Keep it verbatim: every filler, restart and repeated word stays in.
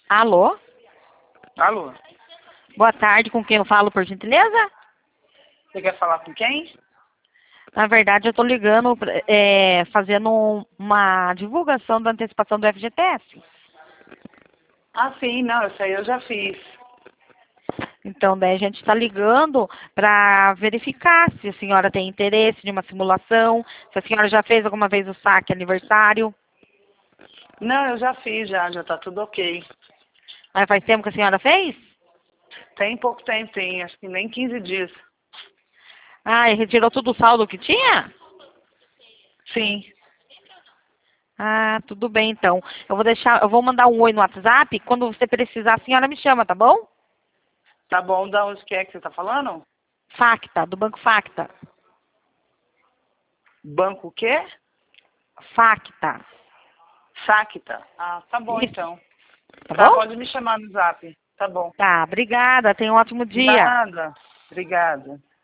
Alô? Alô? Boa tarde, com quem eu falo, por gentileza? Você quer falar com quem? Na verdade, eu estou ligando, é, fazendo um- uma divulgação da antecipação do F G T S. Ah, sim, não, isso aí eu já fiz. Então, daí a gente está ligando para verificar se a senhora tem interesse de uma simulação, se a senhora já fez alguma vez o saque aniversário. Não, eu já fiz, já, já tá tudo ok. Mas faz tempo que a senhora fez? Tem pouco tempo, tem, acho que nem quinze dias. Ah, e retirou todo o saldo que tinha? Sim, Ah, tudo bem então. Eu vou deixar, eu vou mandar um oi no WhatsApp. Quando você precisar, a senhora me chama, tá bom? tá bom, da onde que é que você tá falando? Facta, do Banco Facta. Banco o quê? Facta. Sacta. Ah, tá bom Isso, então. tá Tá, bom? pode me chamar no zap. Tá bom. Tá, obrigada. Tenha um ótimo dia. Nada. Obrigada.